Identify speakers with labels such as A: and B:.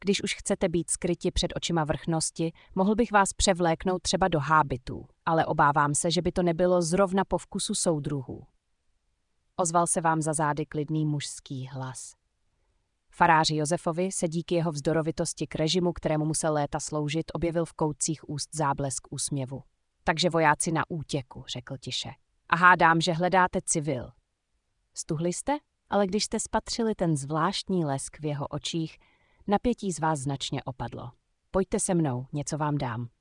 A: Když už chcete být skryti před očima vrchnosti, mohl bych vás převléknout třeba do hábitů, ale obávám se, že by to nebylo zrovna po vkusu soudruhů. Ozval se vám za zády klidný mužský hlas. Faráři Josefovi se díky jeho vzdorovitosti k režimu, kterému musel léta sloužit, objevil v koutcích úst záblesk úsměvu. Takže vojáci na útěku, řekl tiše. A hádám, že hledáte civil. Stuhli jste? Ale když jste spatřili ten zvláštní lesk v jeho očích, napětí z vás značně opadlo. Pojďte se mnou, něco vám dám.